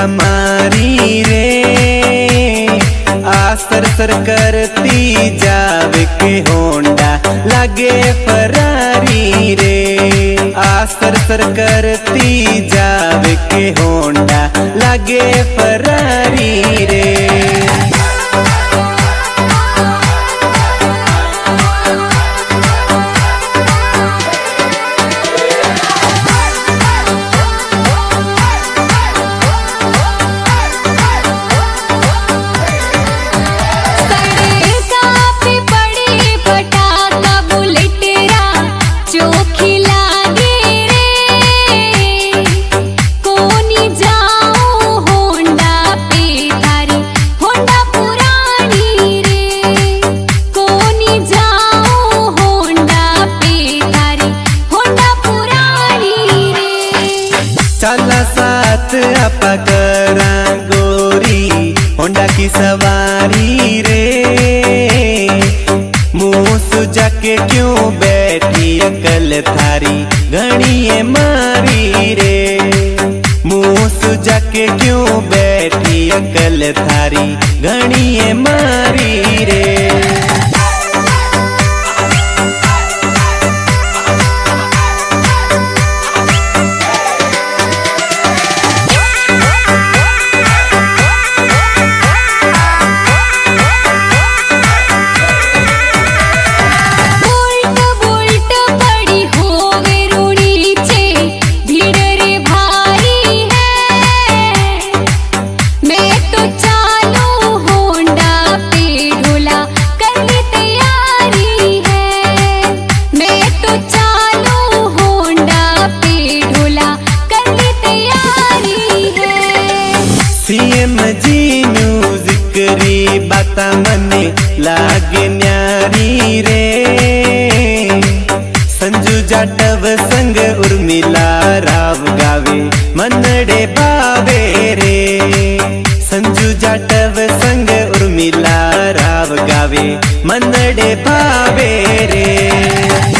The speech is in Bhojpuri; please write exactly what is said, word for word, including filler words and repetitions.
मारी रे। आसर सर करती जावे के होंडा लागे फरारी रे। आसर सर करती जावे के होंडा लागे फरारी रे। चला साथ आपा करा गोरी होंडा की सवारी रे। मुँह सुझा के क्यों बैठी अकल थारी घड़िए मारी रे। मुँह सुझा के क्यों बैठी अकल थारी घड़िए मारी रे। सीएम जी म्यूजिक री बाता मने लागे न्यारी रे। संजू जाटव संग उर्मिला राव गावे मनडे बावे रे। संजू जाटव संग उर्मिला राव गावे मनडे बावे रे।